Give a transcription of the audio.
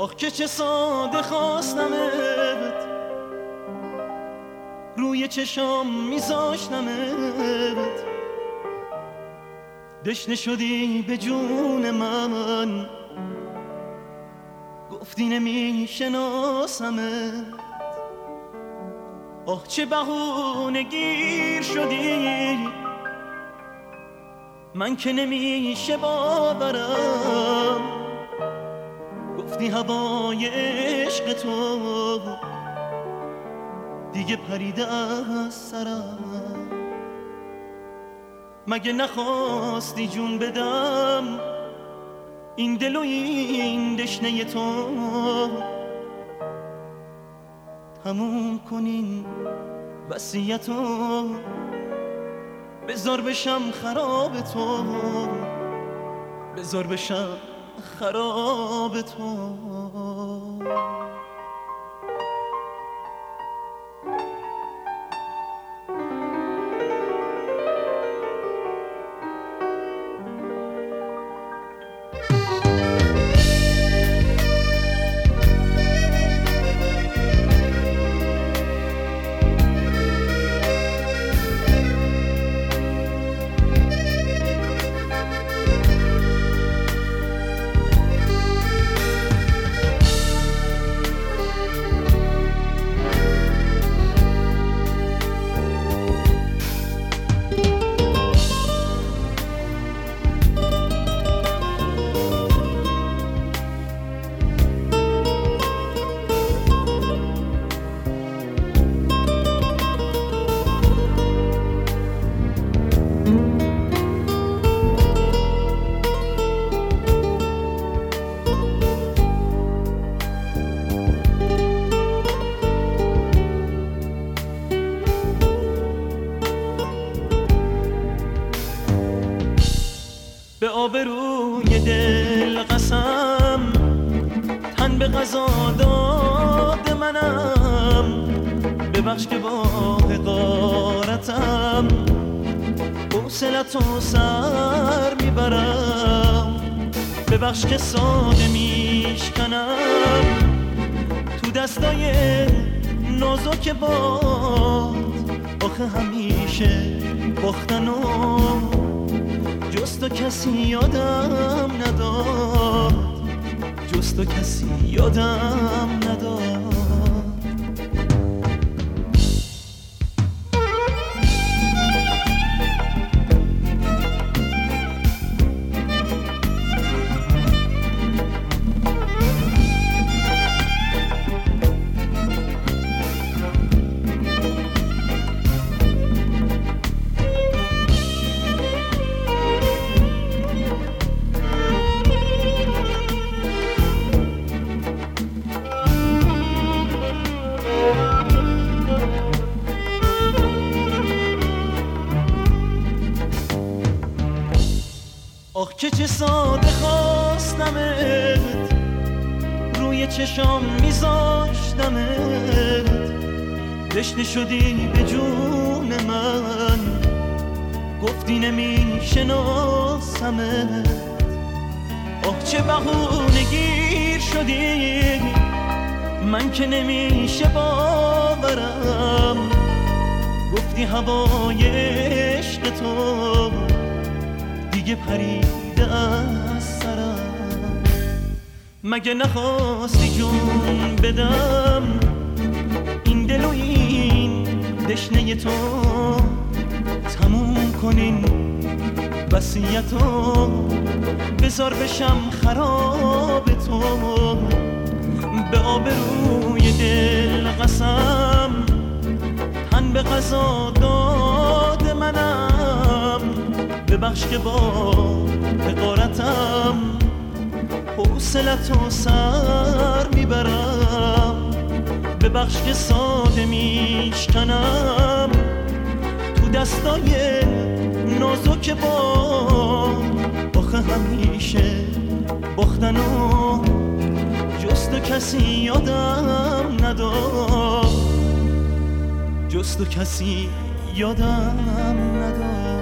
آخ که چه ساده خواستمت، روی چشام میذاشتمت، دشنه شدی به جون من، گفتی نمیشناسمت. آه چه بهونه گیر شدی، من که نمیشه باورم، گفتی هوای عشق تو دیگه پریده از سرم. مگه نخواستی جون بدم این دل و این دشنه تو، تموم کنین وصیتو، بذار بشم خراب تو، بذار بشم خراب تو. به آبروی دل قسم، تن به قضا داد منم، ببخش که با حقارتم حوصله‌تو سر میبرم، ببخش که ساده میشکنم تو دستای نازک باد. آخه همیشه باختنو جز تو کسی یادم نداد، جز تو کسی یادم نداد. آخ که چه ساده خواستمت، روی چشام میذاشتمت، دشنه شدی به جون من، گفتی نمیشناسمت. آخ چه بهونه گیر شدی، من که نمیشه باورم، گفتی هوای عشق تو دیگه پریده از سرم. مگه نخواستی جون بدم این دل و این دشنه تو، تموم کنین وصیتو، بذار بشم خراب تو. به آبروی دل قسم، تن به قضا داد منم، ببخش که با حقارتم حوصله‌تو سر میبرم، ببخش که ساده میشکنم تو دستای نازک باد. آخه همیشه باختنو جز تو کسی یادم نداد، جز تو کسی یادم نداد.